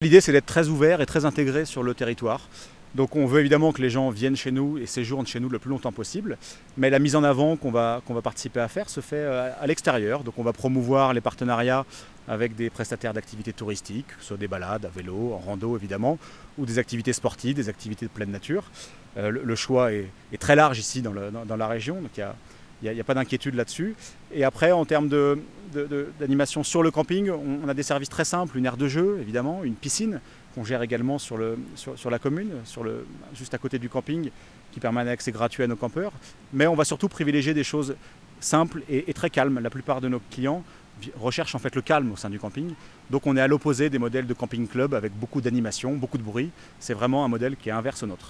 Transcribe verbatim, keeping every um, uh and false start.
L'idée, c'est d'être très ouvert et très intégré sur le territoire. Donc on veut évidemment que les gens viennent chez nous et séjournent chez nous le plus longtemps possible, mais la mise en avant qu'on va, qu'on va participer à faire se fait à l'extérieur. Donc on va promouvoir les partenariats avec des prestataires d'activités touristiques, que ce soit des balades à vélo, en rando évidemment, ou des activités sportives, des activités de pleine nature. Euh, le, le choix est, est très large ici dans, le, dans, dans la région, donc il y a Il n'y a, a pas d'inquiétude là-dessus. Et après, en termes de, de, de, d'animation sur le camping, on, on a des services très simples, une aire de jeu, évidemment, une piscine qu'on gère également sur, le, sur, sur la commune, sur le, juste à côté du camping, qui permet un accès gratuit à nos campeurs. Mais on va surtout privilégier des choses simples et, et très calmes. La plupart de nos clients recherchent en fait le calme au sein du camping. Donc on est à l'opposé des modèles de camping club avec beaucoup d'animation, beaucoup de bruit. C'est vraiment un modèle qui est inverse au nôtre.